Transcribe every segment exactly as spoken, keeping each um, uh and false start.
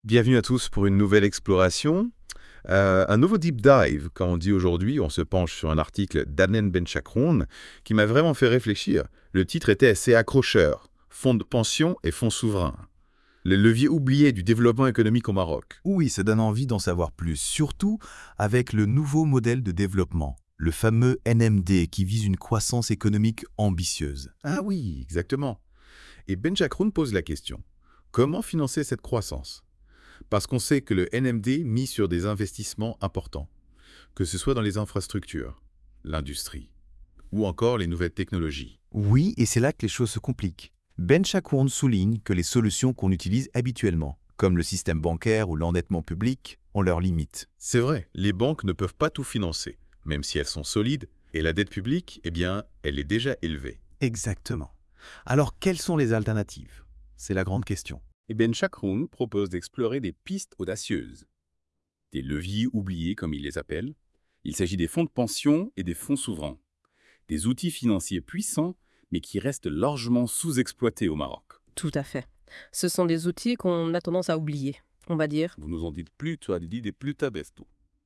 Bienvenue à tous pour une nouvelle exploration. Euh, un nouveau deep dive, quand on dit aujourd'hui, on se penche sur un article d'Anen Benchakroun qui m'a vraiment fait réfléchir. Le titre était assez accrocheur. Fonds de pension et fonds souverains. Les leviers oubliés du développement économique au Maroc. Oui, ça donne envie d'en savoir plus, surtout avec le nouveau modèle de développement, le fameux N M D qui vise une croissance économique ambitieuse. Ah oui, exactement. Et Benchakroun pose la question. Comment financer cette croissance? Parce qu'on sait que le N M D mise sur des investissements importants, que ce soit dans les infrastructures, l'industrie, ou encore les nouvelles technologies. Oui, et c'est là que les choses se compliquent. Ben Chakoun souligne que les solutions qu'on utilise habituellement, comme le système bancaire ou l'endettement public, ont leurs limites. C'est vrai, les banques ne peuvent pas tout financer, même si elles sont solides, et la dette publique, eh bien, elle est déjà élevée. Exactement. Alors, quelles sont les alternatives? C'est la grande question. Et Benchakroun propose d'explorer des pistes audacieuses. Des leviers oubliés, comme il les appelle. Il s'agit des fonds de pension et des fonds souverains. Des outils financiers puissants, mais qui restent largement sous-exploités au Maroc. Tout à fait. Ce sont des outils qu'on a tendance à oublier, on va dire. Vous nous en dites plus, tu as dit des plus tabesto.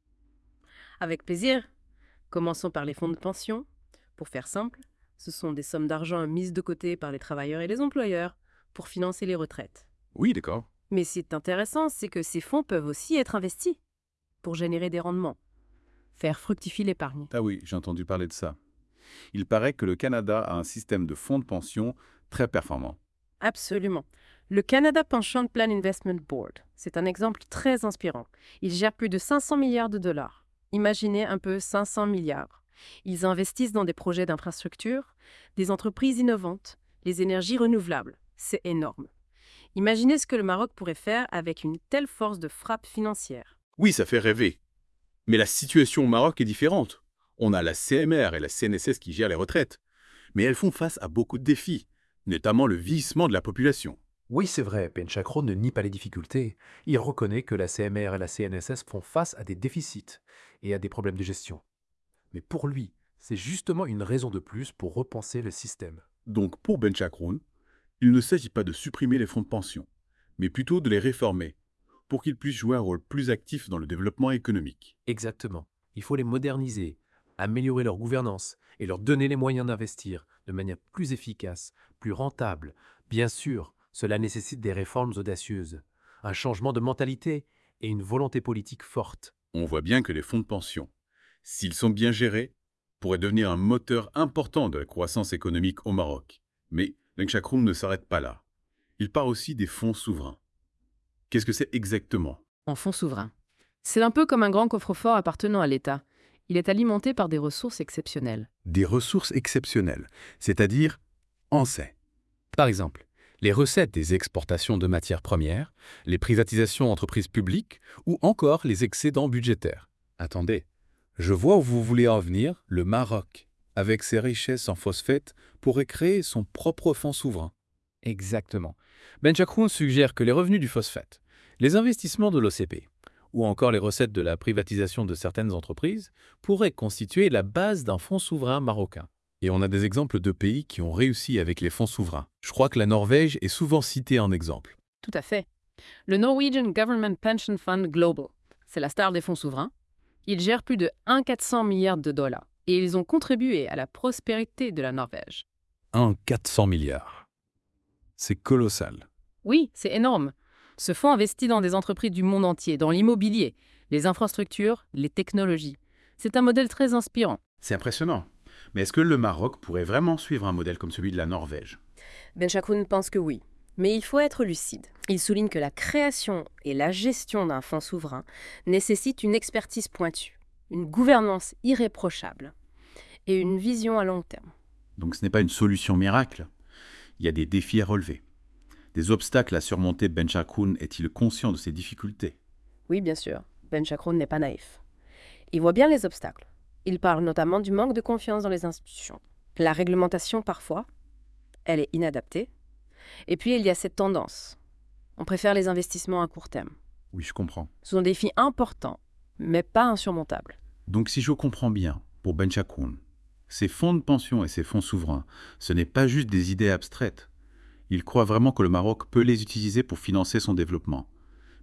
Avec plaisir. Commençons par les fonds de pension. Pour faire simple, ce sont des sommes d'argent mises de côté par les travailleurs et les employeurs pour financer les retraites. Oui, d'accord. Mais ce qui est intéressant, c'est que ces fonds peuvent aussi être investis pour générer des rendements, faire fructifier l'épargne. Ah oui, j'ai entendu parler de ça. Il paraît que le Canada a un système de fonds de pension très performant. Absolument. Le Canada Pension Plan Investment Board, c'est un exemple très inspirant. Il gère plus de cinq cents milliards de dollars. Imaginez un peu cinq cents milliards. Ils investissent dans des projets d'infrastructure, des entreprises innovantes, les énergies renouvelables. C'est énorme. Imaginez ce que le Maroc pourrait faire avec une telle force de frappe financière. Oui, ça fait rêver. Mais la situation au Maroc est différente. On a la C M R et la C N S S qui gèrent les retraites. Mais elles font face à beaucoup de défis, notamment le vieillissement de la population. Oui, c'est vrai, Benchakro ne nie pas les difficultés. Il reconnaît que la C M R et la C N S S font face à des déficits et à des problèmes de gestion. Mais pour lui, c'est justement une raison de plus pour repenser le système. Donc pour Benchakroun, il ne s'agit pas de supprimer les fonds de pension, mais plutôt de les réformer, pour qu'ils puissent jouer un rôle plus actif dans le développement économique. Exactement. Il faut les moderniser, améliorer leur gouvernance et leur donner les moyens d'investir de manière plus efficace, plus rentable. Bien sûr, cela nécessite des réformes audacieuses, un changement de mentalité et une volonté politique forte. On voit bien que les fonds de pension, s'ils sont bien gérés, pourraient devenir un moteur important de la croissance économique au Maroc. Mais Benchakroun ne s'arrête pas là. Il parle aussi des fonds souverains. Qu'est-ce que c'est exactement? En fonds souverains. C'est un peu comme un grand coffre-fort appartenant à l'État. Il est alimenté par des ressources exceptionnelles. Des ressources exceptionnelles, c'est-à-dire en sait. Par exemple, les recettes des exportations de matières premières, les privatisations d'entreprises publiques ou encore les excédents budgétaires. Attendez, je vois où vous voulez en venir, le Maroc, avec ses richesses en phosphate, pourrait créer son propre fonds souverain. Exactement. Benchakroun suggère que les revenus du phosphate, les investissements de l'O C P ou encore les recettes de la privatisation de certaines entreprises pourraient constituer la base d'un fonds souverain marocain. Et on a des exemples de pays qui ont réussi avec les fonds souverains. Je crois que la Norvège est souvent citée en exemple. Tout à fait. Le Norwegian Government Pension Fund Global, c'est la star des fonds souverains. Il gère plus de un virgule quatre cents milliards de dollars et ils ont contribué à la prospérité de la Norvège. un virgule quatre cents milliards. C'est colossal. Oui, c'est énorme. Ce fonds investit dans des entreprises du monde entier, dans l'immobilier, les infrastructures, les technologies. C'est un modèle très inspirant. C'est impressionnant. Mais est-ce que le Maroc pourrait vraiment suivre un modèle comme celui de la Norvège? Benchakroun pense que oui. Mais il faut être lucide. Il souligne que la création et la gestion d'un fonds souverain nécessitent une expertise pointue, une gouvernance irréprochable et une vision à long terme. Donc ce n'est pas une solution miracle. Il y a des défis à relever. Des obstacles à surmonter. Benchakroun est-il conscient de ces difficultés? Oui, bien sûr. Benchakroun n'est pas naïf. Il voit bien les obstacles. Il parle notamment du manque de confiance dans les institutions. La réglementation, parfois, elle est inadaptée. Et puis, il y a cette tendance. On préfère les investissements à court terme. Oui, je comprends. Ce sont des défis importants, mais pas insurmontables. Donc si je comprends bien, pour Benchakroun, ces fonds de pension et ces fonds souverains, ce n'est pas juste des idées abstraites. Il croit vraiment que le Maroc peut les utiliser pour financer son développement,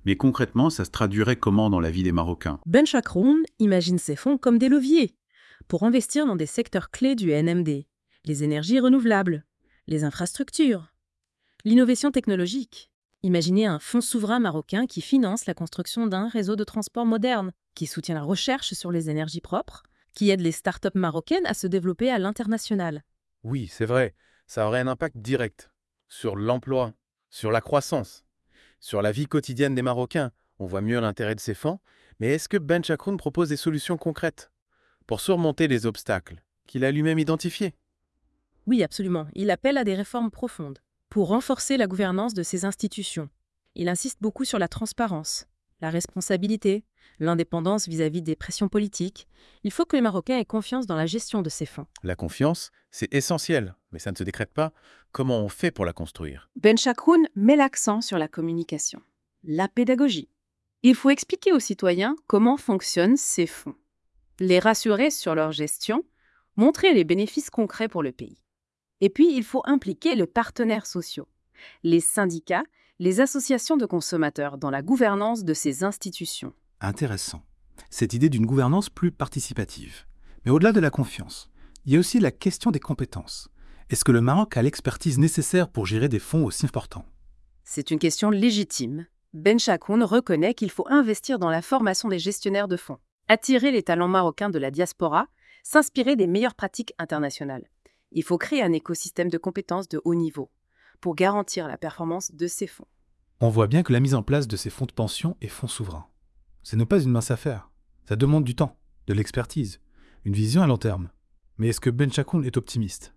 Mais concrètement, ça se traduirait comment dans la vie des Marocains? Ben Chakroun imagine ces fonds comme des leviers pour investir dans des secteurs clés du N M D, les énergies renouvelables, les infrastructures, l'innovation technologique. Imaginez un fonds souverain marocain qui finance la construction d'un réseau de transport moderne, qui soutient la recherche sur les énergies propres, qui aide les startups marocaines à se développer à l'international. Oui, c'est vrai, ça aurait un impact direct sur l'emploi, sur la croissance, sur la vie quotidienne des Marocains. On voit mieux l'intérêt de ces fonds, mais est-ce que Ben Chakroun propose des solutions concrètes pour surmonter les obstacles qu'il a lui-même identifiés? Oui, absolument. Il appelle à des réformes profondes pour renforcer la gouvernance de ces institutions. Il insiste beaucoup sur la transparence, la responsabilité, l'indépendance vis-à-vis des pressions politiques. Il faut que les Marocains aient confiance dans la gestion de ces fonds. La confiance, c'est essentiel, mais ça ne se décrète pas. Comment on fait pour la construire? Ben Chakroun met l'accent sur la communication, la pédagogie. Il faut expliquer aux citoyens comment fonctionnent ces fonds, les rassurer sur leur gestion, montrer les bénéfices concrets pour le pays. Et puis, il faut impliquer les partenaires sociaux, les syndicats, les associations de consommateurs dans la gouvernance de ces institutions. Intéressant. Cette idée d'une gouvernance plus participative. Mais au-delà de la confiance, il y a aussi la question des compétences. Est-ce que le Maroc a l'expertise nécessaire pour gérer des fonds aussi importants? C'est une question légitime. Ben Chakroun reconnaît qu'il faut investir dans la formation des gestionnaires de fonds, attirer les talents marocains de la diaspora, s'inspirer des meilleures pratiques internationales. Il faut créer un écosystème de compétences de haut niveau pour garantir la performance de ces fonds. On voit bien que la mise en place de ces fonds de pension et fonds souverains, ce n'est pas une mince affaire. Ça demande du temps, de l'expertise, une vision à long terme. Mais est-ce que Ben Chakroun est optimiste?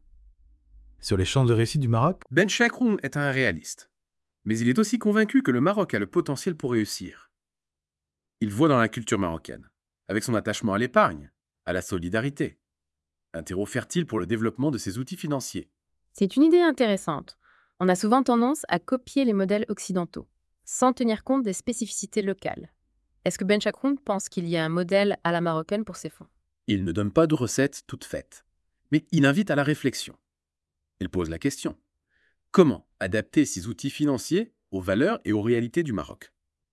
Sur les chances de réussite du Maroc, Ben Chakroun est un réaliste, mais il est aussi convaincu que le Maroc a le potentiel pour réussir. Il voit dans la culture marocaine, avec son attachement à l'épargne, à la solidarité, un terreau fertile pour le développement de ses outils financiers. C'est une idée intéressante. On a souvent tendance à copier les modèles occidentaux, sans tenir compte des spécificités locales. Est-ce que Ben Chakroun pense qu'il y a un modèle à la marocaine pour ces fonds? Il ne donne pas de recettes toutes faites, mais il invite à la réflexion. Il pose la question: comment adapter ces outils financiers aux valeurs et aux réalités du Maroc?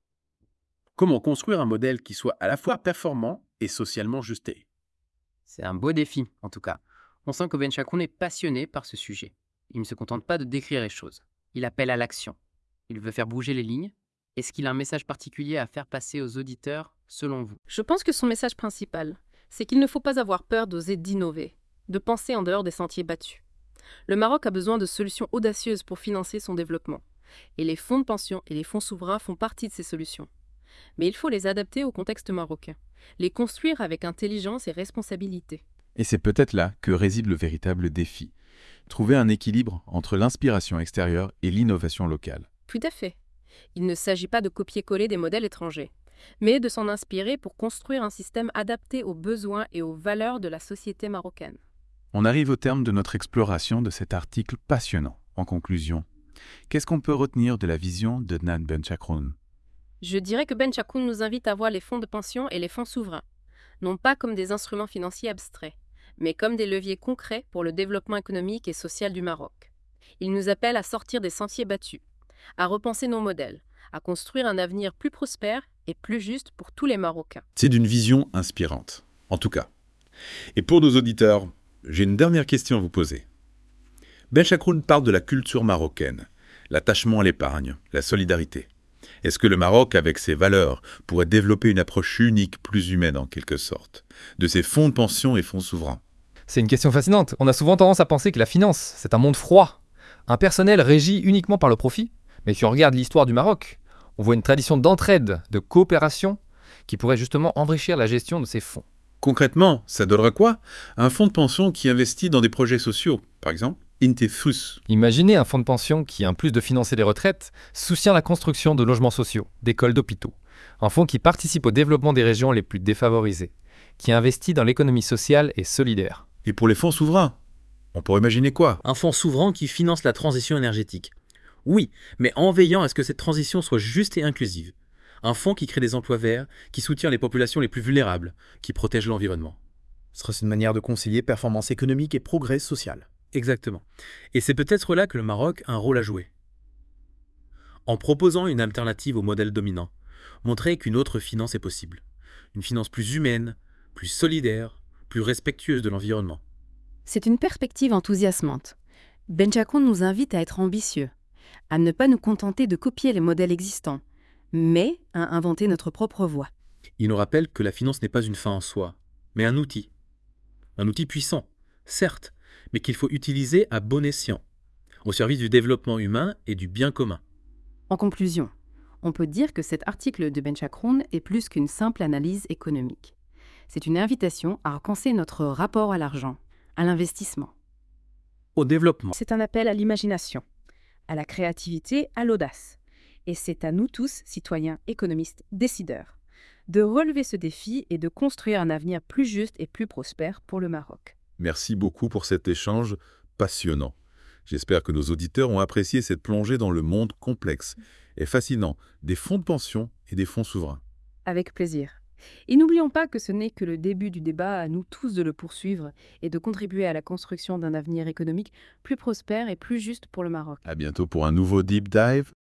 Comment construire un modèle qui soit à la fois performant et socialement justé? C'est un beau défi, en tout cas. On sent que Ben Chakroun est passionné par ce sujet. Il ne se contente pas de décrire les choses. Il appelle à l'action. Il veut faire bouger les lignes. Est-ce qu'il a un message particulier à faire passer aux auditeurs, selon vous? Je pense que son message principal, c'est qu'il ne faut pas avoir peur d'oser d'innover, de penser en dehors des sentiers battus. Le Maroc a besoin de solutions audacieuses pour financer son développement. Et les fonds de pension et les fonds souverains font partie de ces solutions. Mais il faut les adapter au contexte marocain, les construire avec intelligence et responsabilité. et c'est peut-être là que réside le véritable défi. Trouver un équilibre entre l'inspiration extérieure et l'innovation locale. Tout à fait. Il ne s'agit pas de copier-coller des modèles étrangers, mais de s'en inspirer pour construire un système adapté aux besoins et aux valeurs de la société marocaine. On arrive au terme de notre exploration de cet article passionnant. En conclusion, qu'est-ce qu'on peut retenir de la vision de Adnan Ben Chakroun? Je dirais que Ben Chakroun nous invite à voir les fonds de pension et les fonds souverains, non pas comme des instruments financiers abstraits, mais comme des leviers concrets pour le développement économique et social du Maroc. Il nous appelle à sortir des sentiers battus, à repenser nos modèles, à construire un avenir plus prospère et plus juste pour tous les Marocains. C'est d'une vision inspirante, en tout cas. Et pour nos auditeurs, j'ai une dernière question à vous poser. Ben Chakroun parle de la culture marocaine, l'attachement à l'épargne, la solidarité. Est-ce que le Maroc, avec ses valeurs, pourrait développer une approche unique, plus humaine en quelque sorte, de ses fonds de pension et fonds souverains? C'est une question fascinante. On a souvent tendance à penser que la finance, c'est un monde froid, impersonnel, régi uniquement par le profit. Mais si on regarde l'histoire du Maroc, on voit une tradition d'entraide, de coopération, qui pourrait justement enrichir la gestion de ces fonds. Concrètement, ça donnerait quoi? Un fonds de pension qui investit dans des projets sociaux, par exemple Intefus. Imaginez un fonds de pension qui, en plus de financer les retraites, soutient la construction de logements sociaux, d'écoles, d'hôpitaux. Un fonds qui participe au développement des régions les plus défavorisées, qui investit dans l'économie sociale et solidaire. Et pour les fonds souverains, on pourrait imaginer quoi? Un fonds souverain qui finance la transition énergétique. Oui, mais en veillant à ce que cette transition soit juste et inclusive. Un fonds qui crée des emplois verts, qui soutient les populations les plus vulnérables, qui protège l'environnement. Ce serait une manière de concilier performance économique et progrès social. Exactement. Et c'est peut-être là que le Maroc a un rôle à jouer. En proposant une alternative au modèle dominant, montrer qu'une autre finance est possible. Une finance plus humaine, plus solidaire, plus respectueuse de l'environnement. C'est une perspective enthousiasmante. Benchakoun nous invite à être ambitieux, à ne pas nous contenter de copier les modèles existants, mais à inventer notre propre voie. Il nous rappelle que la finance n'est pas une fin en soi, mais un outil. Un outil puissant, certes, mais qu'il faut utiliser à bon escient, au service du développement humain et du bien commun. En conclusion, on peut dire que cet article de Benchakoun est plus qu'une simple analyse économique. C'est une invitation à repenser notre rapport à l'argent, à l'investissement. Au développement. C'est un appel à l'imagination, à la créativité, à l'audace. Et c'est à nous tous, citoyens, économistes, décideurs, de relever ce défi et de construire un avenir plus juste et plus prospère pour le Maroc. Merci beaucoup pour cet échange passionnant. J'espère que nos auditeurs ont apprécié cette plongée dans le monde complexe et fascinant des fonds de pension et des fonds souverains. Avec plaisir. Et n'oublions pas que ce n'est que le début du débat, à nous tous de le poursuivre et de contribuer à la construction d'un avenir économique plus prospère et plus juste pour le Maroc. À bientôt pour un nouveau Deep Dive.